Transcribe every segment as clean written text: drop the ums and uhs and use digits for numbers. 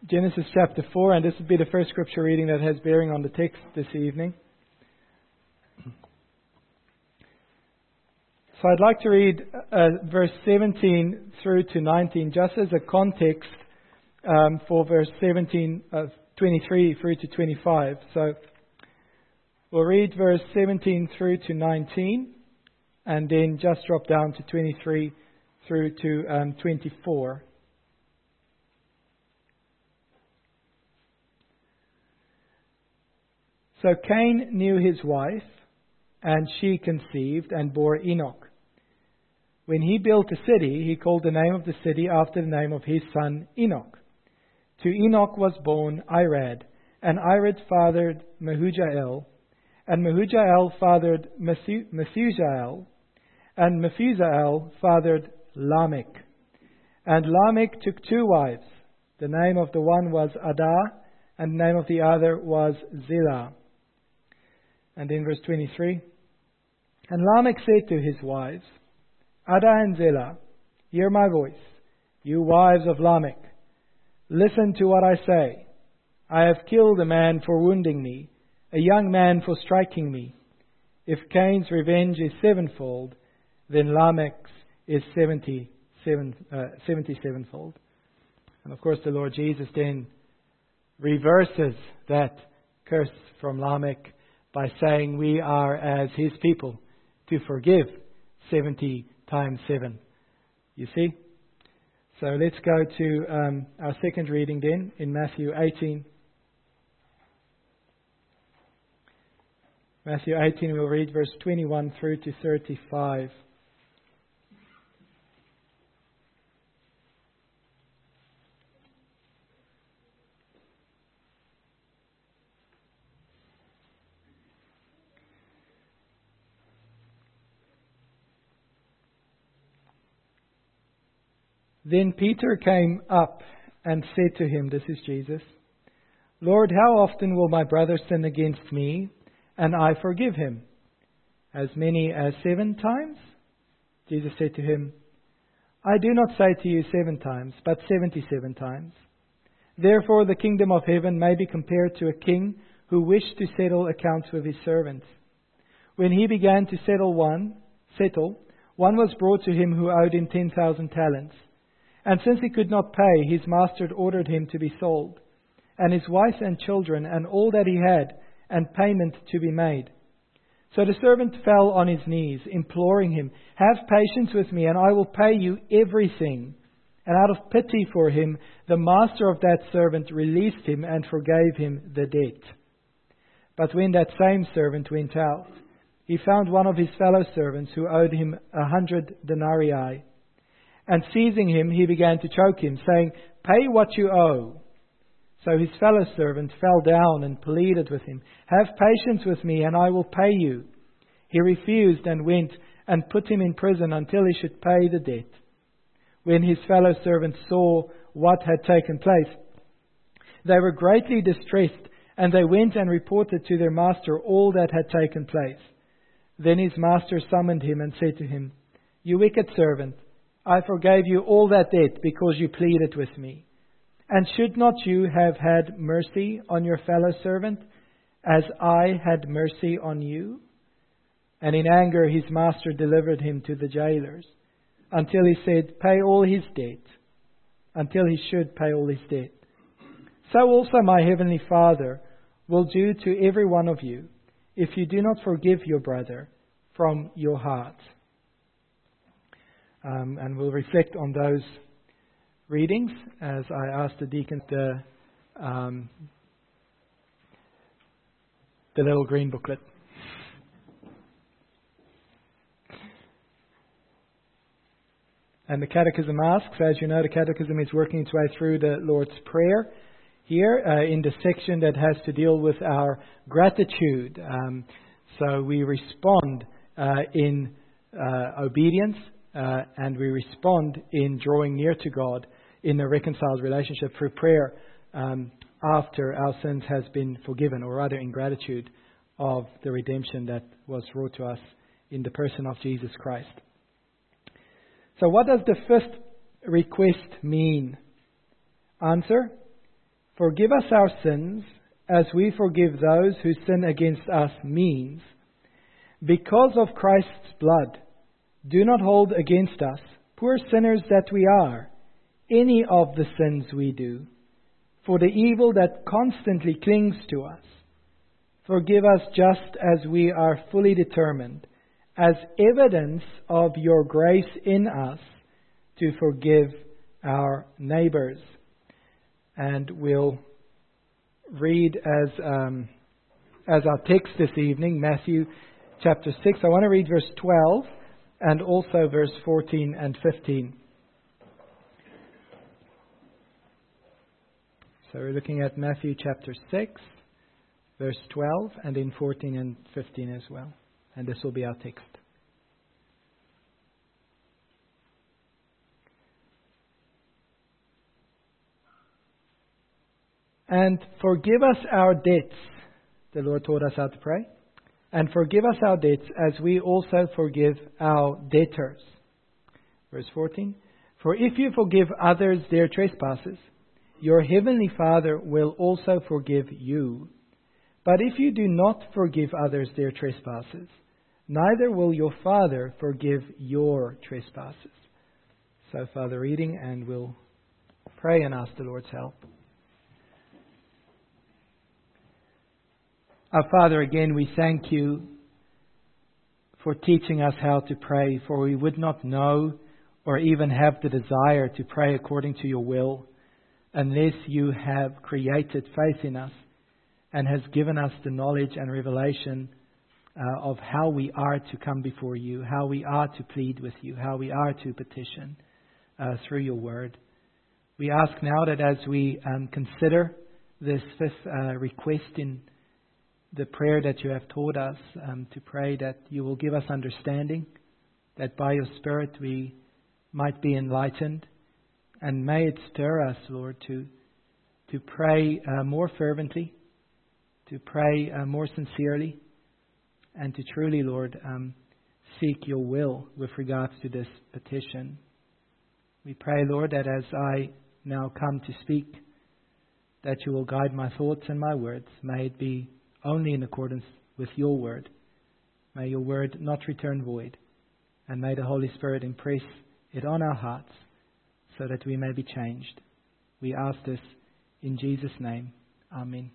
Genesis chapter 4, and this will be the first scripture reading that has bearing on the text this evening. So I'd like to read verse 17 through to 19, just as a context for verse 23 through to 25. So we'll read verse 17 through to 19, and then just drop down to 23 through to 24. So Cain knew his wife, and she conceived and bore Enoch. When he built a city, he called the name of the city after the name of his son Enoch. To Enoch was born Irad, and Irad fathered Mehujael, and Mehujael fathered Methusael, and Methusael fathered Lamech. And Lamech took two wives. The name of the one was Adah, and the name of the other was Zillah. And in verse 23, and Lamech said to his wives, Adah and Zillah, hear my voice, you wives of Lamech. Listen to what I say. I have killed a man for wounding me, a young man for striking me. If Cain's revenge is sevenfold, then Lamech's is 77fold. And of course the Lord Jesus then reverses that curse from Lamech by saying we are as His people to forgive 70 times 7. You see? So let's go to our second reading then in Matthew 18. Matthew 18, we'll read verse 21 through to 35. Then Peter came up and said to him, this is Jesus, Lord, how often will my brother sin against me, and I forgive him? As many as 7 times? Jesus said to him, I do not say to you 7 times, but 77 times. Therefore the kingdom of heaven may be compared to a king who wished to settle accounts with his servants. When he began to settle, one was brought to him who owed him 10,000 talents. And since he could not pay, his master ordered him to be sold, and his wife and children, and all that he had, and payment to be made. So the servant fell on his knees, imploring him, have patience with me, and I will pay you everything. And out of pity for him, the master of that servant released him and forgave him the debt. But when that same servant went out, he found one of his fellow servants who owed him 100 denarii. And seizing him, he began to choke him, saying, pay what you owe. So his fellow servant fell down and pleaded with him, have patience with me, and I will pay you. He refused and went and put him in prison until he should pay the debt. When his fellow servants saw what had taken place, they were greatly distressed, and they went and reported to their master all that had taken place. Then his master summoned him and said to him, you wicked servant, I forgave you all that debt because you pleaded with me. And should not you have had mercy on your fellow servant, as I had mercy on you? And in anger his master delivered him to the jailers, until he said, pay all his debt, until he should pay all his debt. So also my heavenly Father will do to every one of you, if you do not forgive your brother from your heart. And we'll reflect on those readings as I ask the deacons the little green booklet. And the Catechism asks, as you know, the Catechism is working its way through the Lord's Prayer here in the section that has to deal with our gratitude. So we respond in obedience. And we respond in drawing near to God in a reconciled relationship through prayer after our sins has been forgiven, or rather in gratitude of the redemption that was brought to us in the person of Jesus Christ. So what does the fifth request mean? Answer, Forgive us our sins as we forgive those who sin against us means, because of Christ's blood, do not hold against us, poor sinners that we are, any of the sins we do, for the evil that constantly clings to us. Forgive us just as we are fully determined, as evidence of your grace in us, to forgive our neighbors. And we'll read as our text this evening, Matthew chapter 6. I want to read verse 12 and also verse 14 and 15. So we're looking at Matthew chapter 6, verse 12, and in 14 and 15 as well. And this will be our text. And forgive us our debts. The Lord taught us how to pray. And forgive us our debts as we also forgive our debtors. Verse 14. For if you forgive others their trespasses, your heavenly Father will also forgive you. But if you do not forgive others their trespasses, neither will your Father forgive your trespasses. So far the reading, and we'll pray and ask the Lord's help. Our Father, again, we thank you for teaching us how to pray, for we would not know or even have the desire to pray according to your will unless you have created faith in us and has given us the knowledge and revelation of how we are to come before you, how we are to plead with you, how we are to petition through your word. We ask now that as we consider this fifth request in the prayer that you have taught us to pray, that you will give us understanding, that by your Spirit we might be enlightened, and may it stir us, Lord, to pray more fervently, to pray more sincerely, and to truly, Lord, seek your will with regards to this petition. We pray, Lord, that as I now come to speak, that you will guide my thoughts and my words. May it be only in accordance with your word. May your word not return void. And may the Holy Spirit impress it on our hearts so that we may be changed. We ask this in Jesus' name. Amen.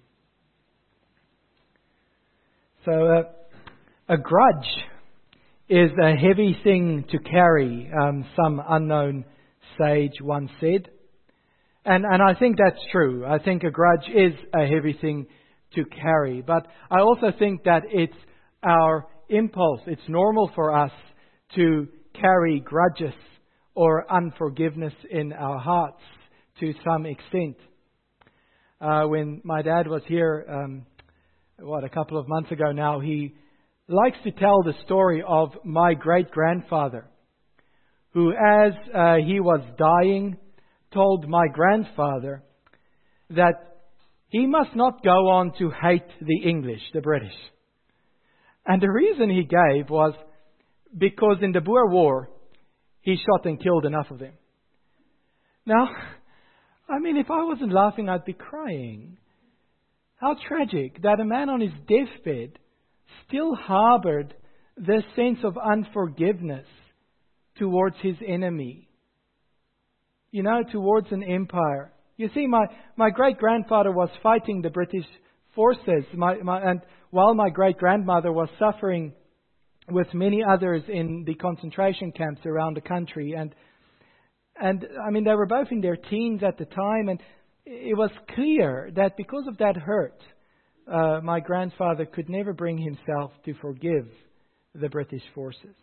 So a grudge is a heavy thing to carry, some unknown sage once said. And I think that's true. I think a grudge is a heavy thing to carry. But I also think that it's our impulse. It's normal for us to carry grudges or unforgiveness in our hearts to some extent. When my dad was here, a couple of months ago now, he likes to tell the story of my great-grandfather, who as he was dying, told my grandfather that he must not go on to hate the English, the British. And the reason he gave was because in the Boer War, he shot and killed enough of them. Now, I mean, if I wasn't laughing, I'd be crying. How tragic that a man on his deathbed still harbored this sense of unforgiveness towards his enemy. You know, towards an empire. You see, my great-grandfather was fighting the British forces, and while my great-grandmother was suffering with many others in the concentration camps around the country. And I mean, they were both in their teens at the time, and it was clear that because of that hurt, my grandfather could never bring himself to forgive the British forces.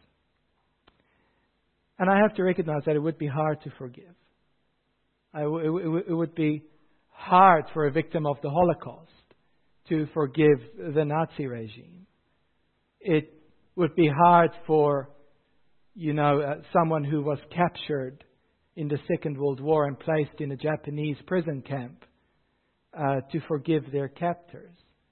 And I have to recognize that it would be hard to forgive. It would be hard for a victim of the Holocaust to forgive the Nazi regime. It would be hard for, someone who was captured in the Second World War and placed in a Japanese prison camp to forgive their captors.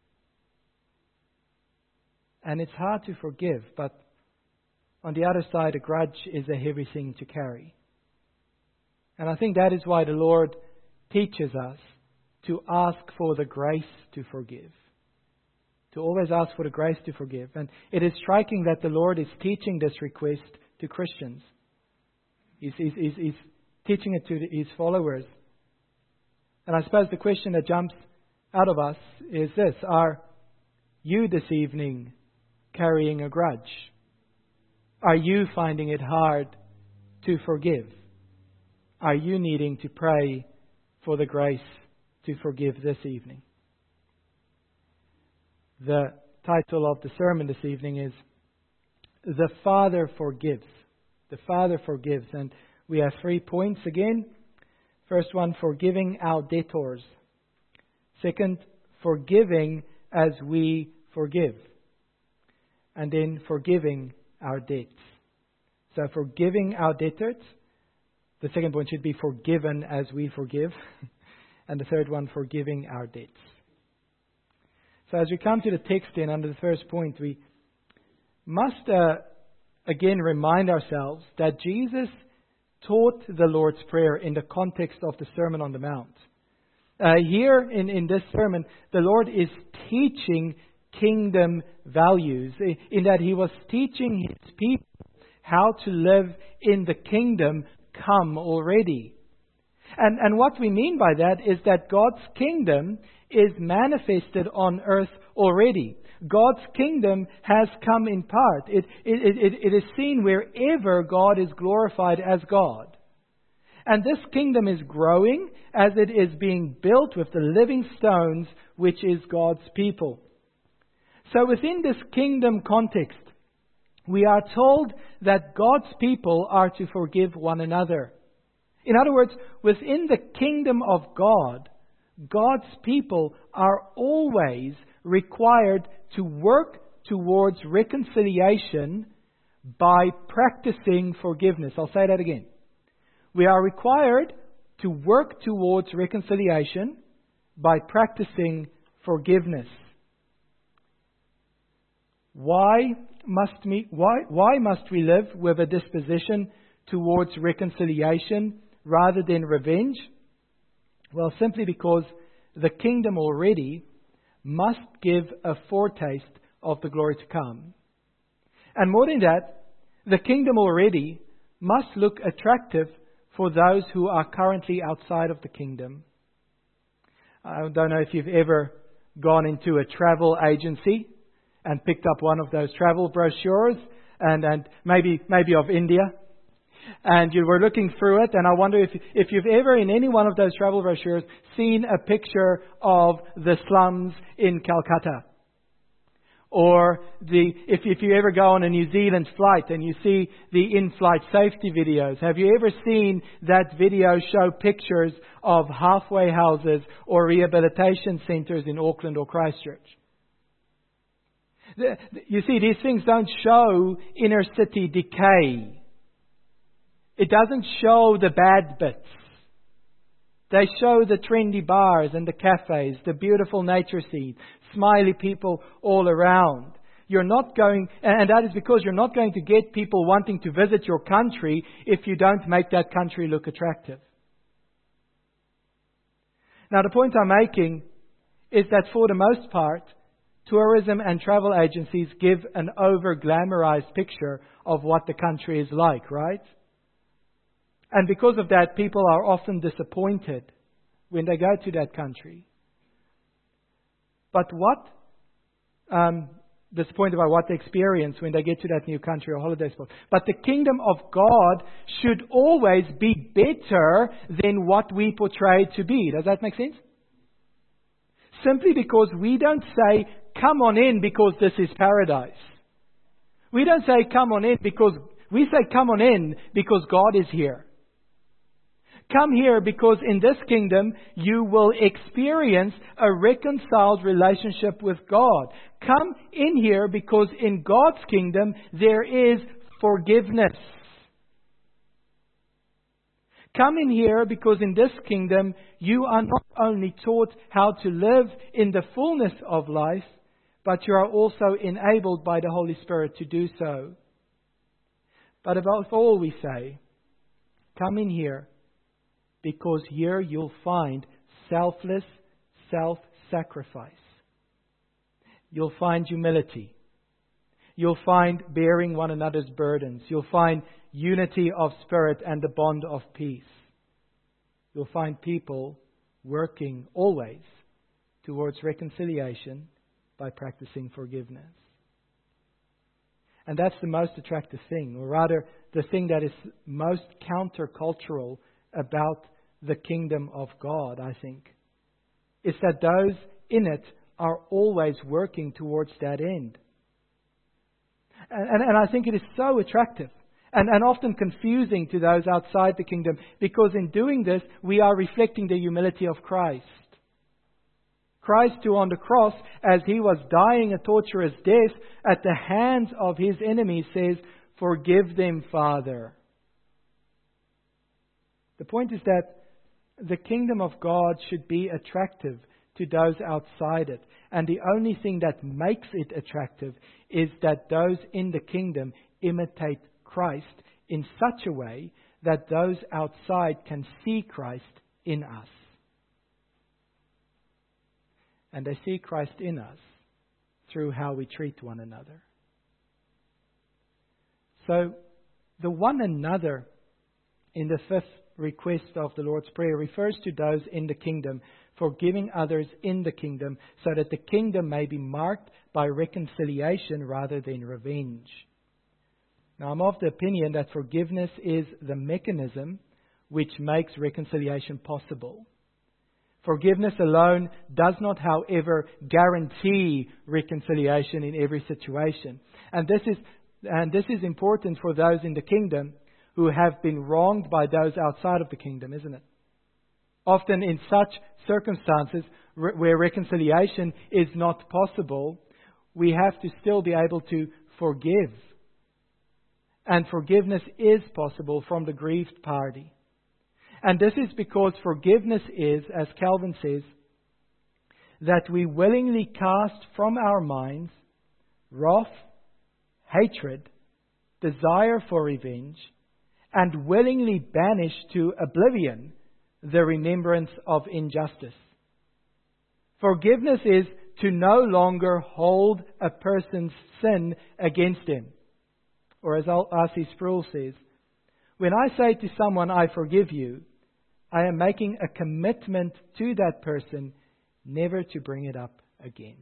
And it's hard to forgive, but on the other side, a grudge is a heavy thing to carry. And I think that is why the Lord teaches us to ask for the grace to forgive. To always ask for the grace to forgive. And it is striking that the Lord is teaching this request to Christians. He's teaching it to His followers. And I suppose the question that jumps out of us is this: are you this evening carrying a grudge? Are you finding it hard to forgive? Are you needing to pray for the grace to forgive this evening? The title of the sermon this evening is The Father Forgives. The Father forgives. And we have 3 points again. First one, forgiving our debtors. Second, forgiving as we forgive. And then forgiving our debts. So forgiving our debtors. The second point should be forgiven as we forgive. And the third one, forgiving our debts. So as we come to the text then, under the first point, we must again remind ourselves that Jesus taught the Lord's Prayer in the context of the Sermon on the Mount. Here in this sermon, the Lord is teaching kingdom values, in that He was teaching His people how to live in the kingdom come already. And what we mean by that is that God's kingdom is manifested on earth already. God's kingdom has come in part. It is seen wherever God is glorified as God. And this kingdom is growing as it is being built with the living stones, which is God's people. So within this kingdom context, we are told that God's people are to forgive one another. In other words, within the kingdom of God, God's people are always required to work towards reconciliation by practicing forgiveness. I'll say that again. We are required to work towards reconciliation by practicing forgiveness. Why must we live with a disposition towards reconciliation rather than revenge? Well, simply because the kingdom already must give a foretaste of the glory to come. And more than that, the kingdom already must look attractive for those who are currently outside of the kingdom. I don't know if you've ever gone into a travel agency and picked up one of those travel brochures, and maybe of India. And you were looking through it, and I wonder if you've ever in any one of those travel brochures seen a picture of the slums in Calcutta. Or if you ever go on a New Zealand flight and you see the in-flight safety videos, have you ever seen that video show pictures of halfway houses or rehabilitation centres in Auckland or Christchurch? You see, these things don't show inner city decay. It doesn't show the bad bits. They show the trendy bars and the cafes, the beautiful nature scenes, smiley people all around. You're not going, and that is because you're not going to get people wanting to visit your country if you don't make that country look attractive. Now, the point I'm making is that for the most part, tourism and travel agencies give an over-glamorized picture of what the country is like, right? And because of that, people are often disappointed when they go to that country. But disappointed by what they experience when they get to that new country or holiday spot. But the kingdom of God should always be better than what we portray it to be. Does that make sense? Simply because we don't say, come on in because this is paradise. We don't say, come on in because, we say, come on in because God is here. Come here because in this kingdom you will experience a reconciled relationship with God. Come in here because in God's kingdom there is forgiveness. Come in here because in this kingdom you are not only taught how to live in the fullness of life, but you are also enabled by the Holy Spirit to do so. But above all we say, come in here because here you'll find selfless, self-sacrifice. You'll find humility. You'll find bearing one another's burdens. You'll find unity of spirit and the bond of peace. You'll find people working always towards reconciliation by practicing forgiveness. And that's the most attractive thing, or rather the thing that is most countercultural about the kingdom of God, I think, is that those in it are always working towards that end. And I think it is so attractive and often confusing to those outside the kingdom, because in doing this, we are reflecting the humility of Christ. Christ, who on the cross, as He was dying a torturous death at the hands of His enemies, says, "Forgive them, Father." The point is that the kingdom of God should be attractive to those outside it. And the only thing that makes it attractive is that those in the kingdom imitate Christ in such a way that those outside can see Christ in us. And they see Christ in us through how we treat one another. So, the one another in the fifth request of the Lord's Prayer refers to those in the kingdom, forgiving others in the kingdom, so that the kingdom may be marked by reconciliation rather than revenge. Now, I'm of the opinion that forgiveness is the mechanism which makes reconciliation possible. Forgiveness alone does not, however, guarantee reconciliation in every situation. And this is important for those in the kingdom who have been wronged by those outside of the kingdom, isn't it? Often in such circumstances where reconciliation is not possible, we have to still be able to forgive. And forgiveness is possible from the grieved party. And this is because forgiveness is, as Calvin says, that we willingly cast from our minds wrath, hatred, desire for revenge, and willingly banish to oblivion the remembrance of injustice. Forgiveness is to no longer hold a person's sin against him. Or as R.C. Sproul says, when I say to someone, "I forgive you," I am making a commitment to that person never to bring it up again.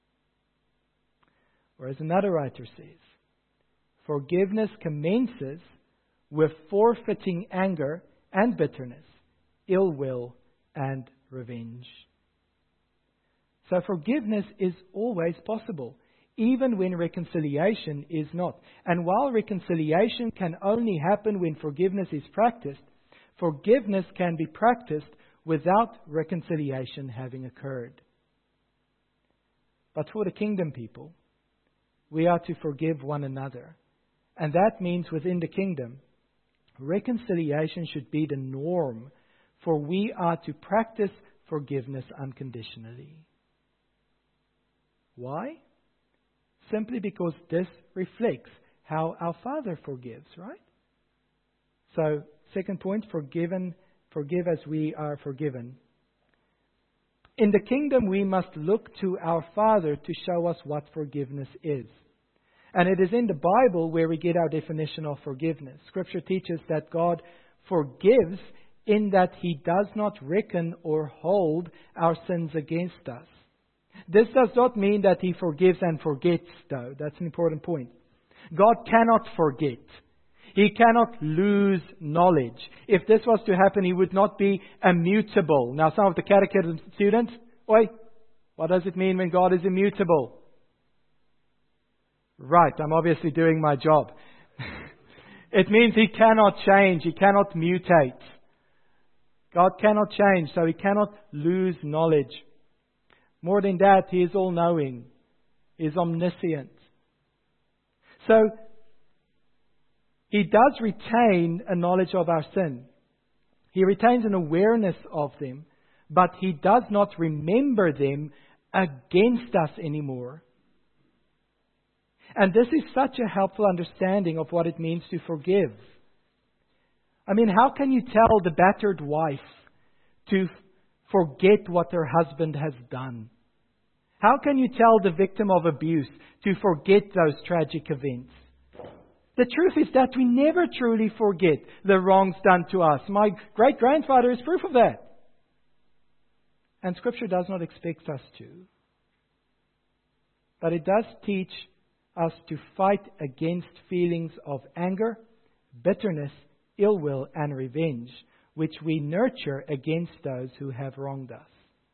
Or as another writer says, forgiveness commences with forfeiting anger and bitterness, ill will and revenge. So forgiveness is always possible, even when reconciliation is not. And while reconciliation can only happen when forgiveness is practiced, forgiveness can be practiced without reconciliation having occurred. But for the kingdom people, we are to forgive one another. And that means within the kingdom, reconciliation should be the norm, for we are to practice forgiveness unconditionally. Why? Simply because this reflects how our Father forgives, right? So, second point, forgive as we are forgiven. In the kingdom, we must look to our Father to show us what forgiveness is. And it is in the Bible where we get our definition of forgiveness. Scripture teaches that God forgives in that He does not reckon or hold our sins against us. This does not mean that He forgives and forgets, though. That's an important point. God cannot forget. He cannot lose knowledge. If this was to happen, He would not be immutable. Now, some of the catechism students, what does it mean when God is immutable? Right, I'm obviously doing my job. It means He cannot change. He cannot mutate. God cannot change, so He cannot lose knowledge. More than that, He is all-knowing. He is omniscient. So, He does retain a knowledge of our sin. He retains an awareness of them, but He does not remember them against us anymore. And this is such a helpful understanding of what it means to forgive. I mean, how can you tell the battered wife to forget what her husband has done? How can you tell the victim of abuse to forget those tragic events? The truth is that we never truly forget the wrongs done to us. My great-grandfather is proof of that. And Scripture does not expect us to. But it does teach us to fight against feelings of anger, bitterness, ill will, and revenge, which we nurture against those who have wronged us.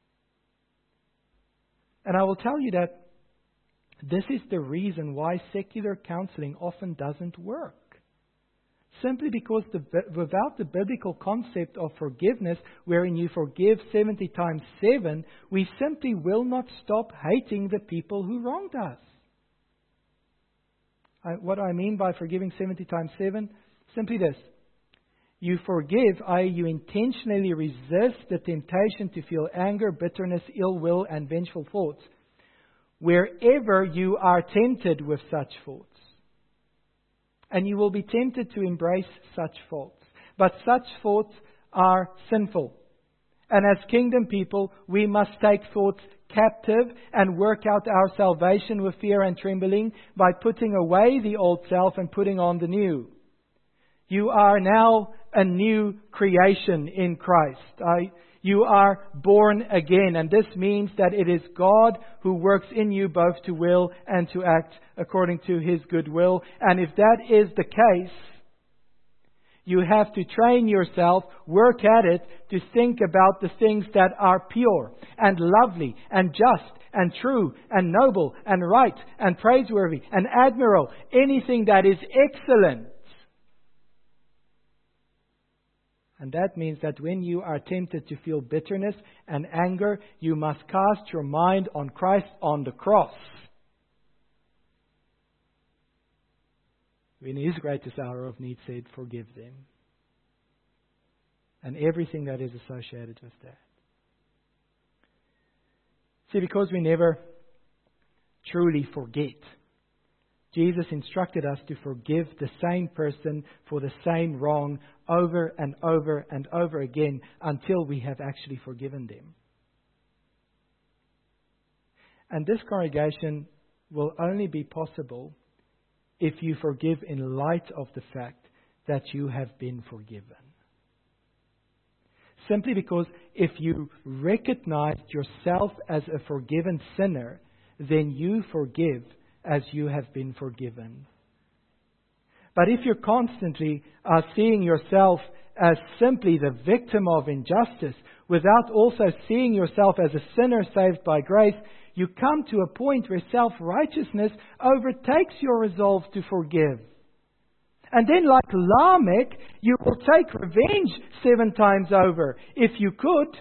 And I will tell you that this is the reason why secular counseling often doesn't work. Simply because without the biblical concept of forgiveness, wherein you forgive 70 times 7, we simply will not stop hating the people who wronged us. What I mean by forgiving 70 times 7? Simply this. You forgive, i.e. you intentionally resist the temptation to feel anger, bitterness, ill will, and vengeful thoughts, wherever you are tempted with such thoughts. And you will be tempted to embrace such thoughts. But such thoughts are sinful. And as kingdom people, we must take thoughts captive and work out our salvation with fear and trembling by putting away the old self and putting on the new. You are now a new creation in Christ. You are born again. And this means that it is God who works in you both to will and to act according to His good will. And if that is the case, you have to train yourself, work at it, to think about the things that are pure and lovely and just and true and noble and right and praiseworthy and admirable. Anything that is excellent. And that means that when you are tempted to feel bitterness and anger, you must cast your mind on Christ on the cross. In His greatest hour of need said, forgive them. And everything that is associated with that. See, because we never truly forget, Jesus instructed us to forgive the same person for the same wrong over and over and over again until we have actually forgiven them. And this congregation will only be possible if you forgive in light of the fact that you have been forgiven. Simply because if you recognize yourself as a forgiven sinner, then you forgive as you have been forgiven. But if you constantly are seeing yourself as simply the victim of injustice, without also seeing yourself as a sinner saved by grace, you come to a point where self-righteousness overtakes your resolve to forgive. And then, like Lamech, you will take revenge 7 times over, if you could.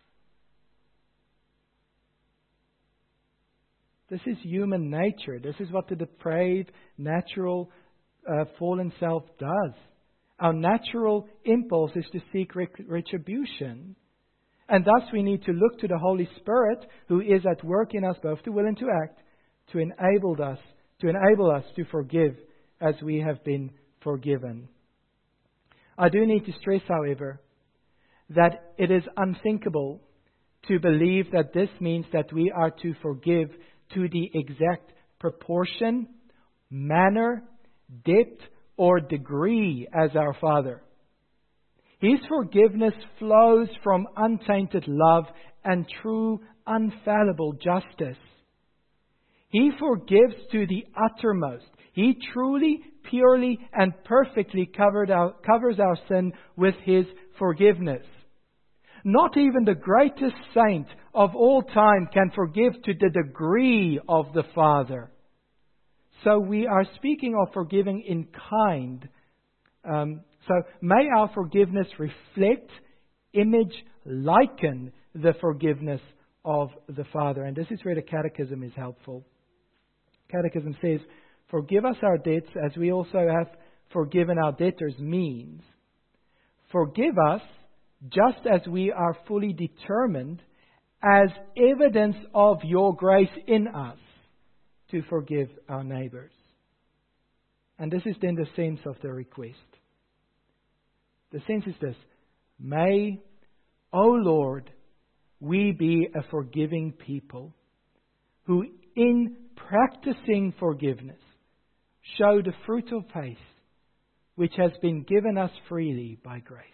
This is human nature. This is what the depraved, natural, fallen self does. Our natural impulse is to seek retribution. And thus we need to look to the Holy Spirit, who is at work in us both to will and to act, to enable us to forgive as we have been forgiven. I do need to stress, however, that it is unthinkable to believe that this means that we are to forgive to the exact proportion, manner, depth, or degree as our Father. His forgiveness flows from untainted love and true, unfallible justice. He forgives to the uttermost. He truly, purely, and perfectly covers our sin with His forgiveness. Not even the greatest saint of all time can forgive to the degree of the Father. So we are speaking of forgiving in kind. So may our forgiveness reflect, image, liken the forgiveness of the Father. And this is where the Catechism is helpful. Catechism says, forgive us our debts as we also have forgiven our debtors means. Forgive us just as we are fully determined as evidence of your grace in us to forgive our neighbors. And this is then the sense of the request. The sense is this: may, O Lord, we be a forgiving people who, in practicing forgiveness, show the fruit of faith which has been given us freely by grace.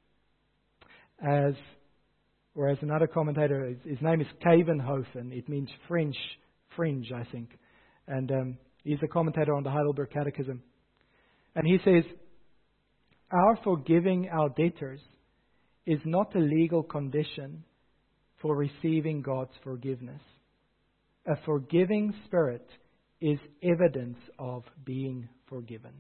As another commentator, his name is Kavenhofen. It means fringe, I think. And he's a commentator on the Heidelberg Catechism. And he says, our forgiving our debtors is not a legal condition for receiving God's forgiveness. A forgiving spirit is evidence of being forgiven.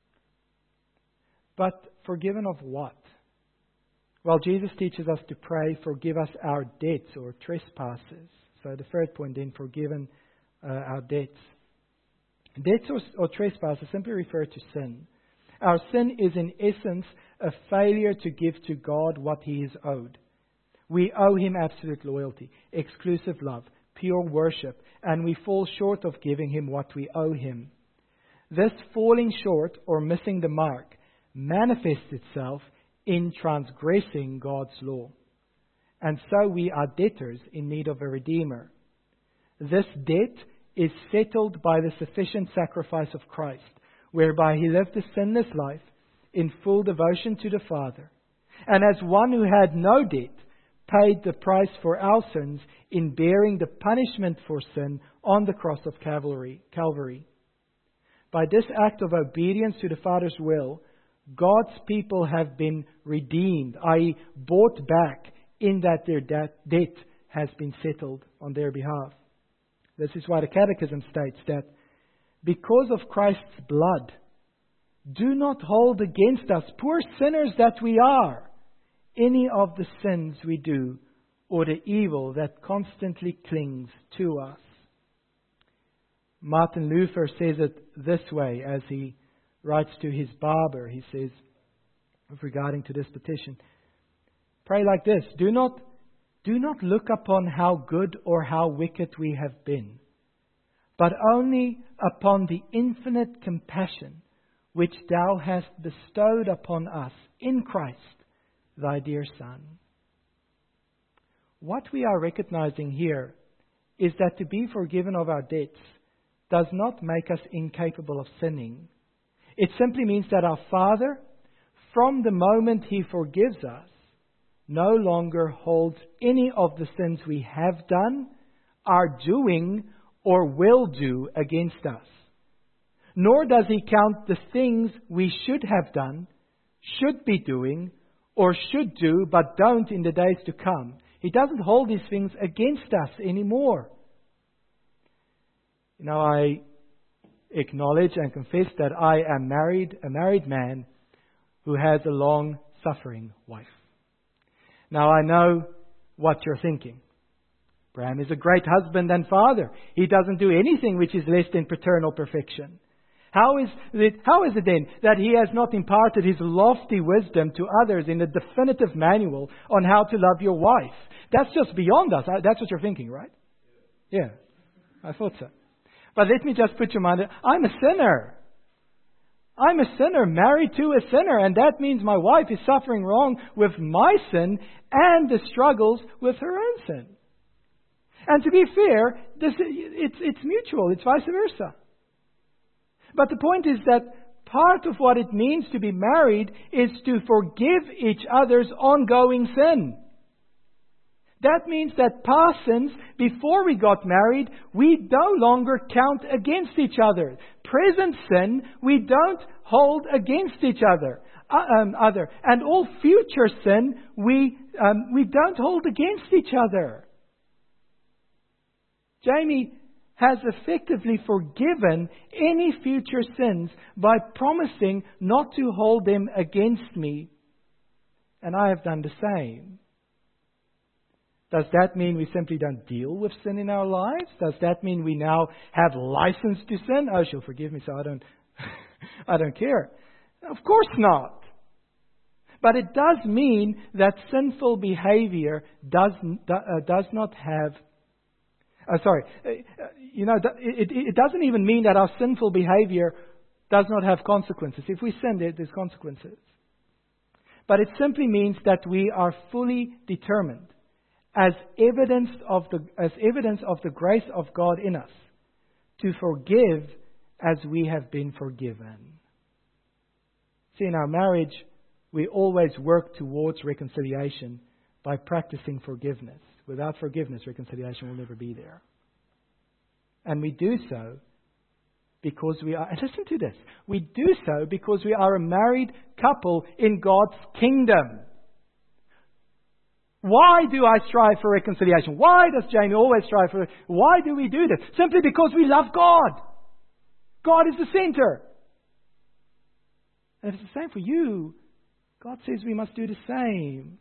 But forgiven of what? Well, Jesus teaches us to pray, forgive us our debts or trespasses. So the third point then, forgiven our debts. Debts or trespasses simply refer to sin. Our sin is in essence a failure to give to God what He is owed. We owe Him absolute loyalty, exclusive love, pure worship, and we fall short of giving Him what we owe Him. This falling short or missing the mark manifests itself in transgressing God's law. And so we are debtors in need of a Redeemer. This debt is settled by the sufficient sacrifice of Christ, whereby He lived a sinless life in full devotion to the Father, and as one who had no debt, paid the price for our sins in bearing the punishment for sin on the cross of Calvary. By this act of obedience to the Father's will, God's people have been redeemed, i.e. bought back, in that their debt has been settled on their behalf. This is why the Catechism states that because of Christ's blood, do not hold against us, poor sinners that we are, any of the sins we do or the evil that constantly clings to us. Martin Luther says it this way as he writes to his barber. He says, regarding to this petition, pray like this: Do not look upon how good or how wicked we have been, but only upon the infinite compassion which Thou hast bestowed upon us in Christ, Thy dear Son. What we are recognizing here is that to be forgiven of our debts does not make us incapable of sinning. It simply means that our Father, from the moment He forgives us, no longer holds any of the sins we have done, are doing, or will do against us. Nor does He count the things we should have done, should be doing, or should do, but don't in the days to come. He doesn't hold these things against us anymore. I acknowledge and confess that I am a married man who has a long-suffering wife. Now I know what you're thinking. Bram is a great husband and father. He doesn't do anything which is less than paternal perfection. How is it then that he has not imparted his lofty wisdom to others in a definitive manual on how to love your wife? That's just beyond us. That's what you're thinking, right? Yeah, I thought so. But let me just put your mind, I'm a sinner. I'm a sinner, married to a sinner, and that means my wife is suffering wrong with my sin and the struggles with her own sin. And to be fair, it's mutual, it's vice versa. But the point is that part of what it means to be married is to forgive each other's ongoing sin. That means that past sins, before we got married, we no longer count against each other. Present sin, we don't hold against each other. And all future sin, we don't hold against each other. Jamie has effectively forgiven any future sins by promising not to hold them against me. And I have done the same. Does that mean we simply don't deal with sin in our lives? Does that mean we now have license to sin? Oh, she'll forgive me, so I don't care. Of course not. But it does mean that sinful behavior does not have. It doesn't even mean that our sinful behavior does not have consequences. If we sin, there's consequences. But it simply means that we are fully determined as evidence of the grace of God in us, to forgive as we have been forgiven. See, in our marriage, we always work towards reconciliation by practicing forgiveness. Without forgiveness, reconciliation will never be there. And we do so because we are, and listen to this, we do so because we are a married couple in God's kingdom. Why do I strive for reconciliation? Why does Jamie always strive for it? Why do we do this? Simply because we love God. God is the center. And if it's the same for you, God says we must do the same.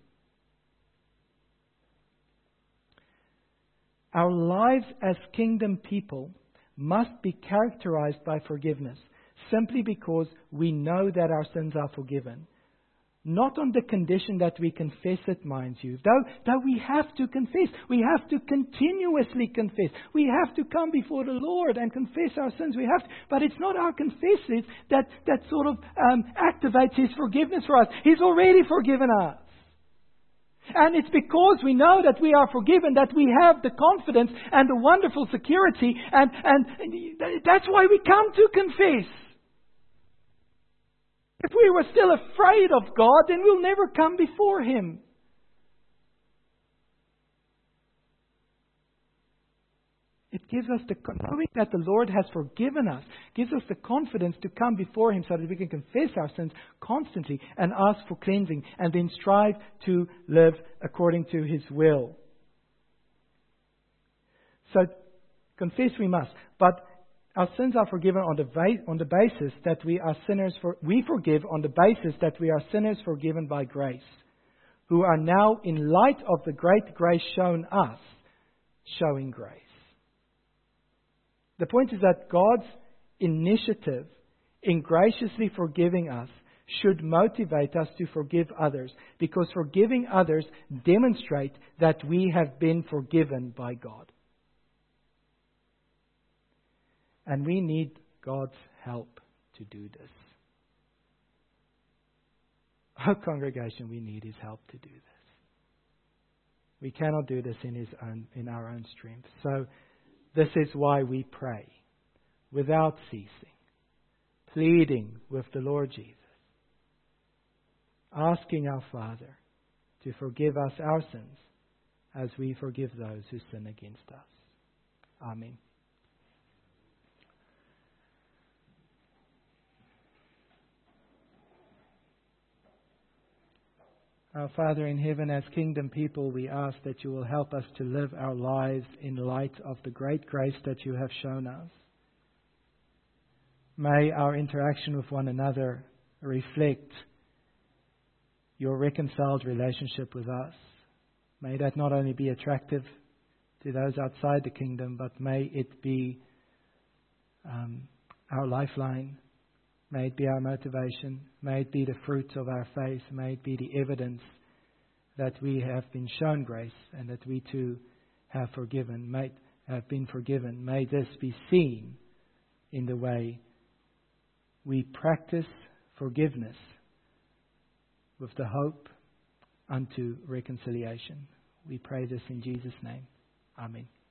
Our lives as kingdom people must be characterized by forgiveness, simply because we know that our sins are forgiven. Not on the condition that we confess it, mind you. Though we have to confess. We have to continuously confess. We have to come before the Lord and confess our sins. We have to, but it's not our confesses that sort of activates His forgiveness for us. He's already forgiven us. And it's because we know that we are forgiven that we have the confidence and the wonderful security. And that's why we come to confess. If we were still afraid of God, then we'll never come before Him. It gives us knowing that the Lord has forgiven us, gives us the confidence to come before Him so that we can confess our sins constantly and ask for cleansing and then strive to live according to His will. So, confess we must, but our sins are forgiven on the basis that we are sinners. We forgive on the basis that we are sinners forgiven by grace, who are now, in light of the great grace shown us, showing grace. The point is that God's initiative in graciously forgiving us should motivate us to forgive others, because forgiving others demonstrates that we have been forgiven by God. And we need God's help to do this. Our congregation, we need His help to do this. We cannot do this in our own strength. So this is why we pray without ceasing, pleading with the Lord Jesus, asking our Father to forgive us our sins as we forgive those who sin against us. Amen. Our Father in heaven, as kingdom people, we ask that You will help us to live our lives in light of the great grace that You have shown us. May our interaction with one another reflect Your reconciled relationship with us. May that not only be attractive to those outside the kingdom, but may it be our lifeline. May it be our motivation. May it be the fruit of our faith. May it be the evidence that we have been shown grace and that we too have been forgiven. May this be seen in the way we practice forgiveness with the hope unto reconciliation. We pray this in Jesus' name. Amen.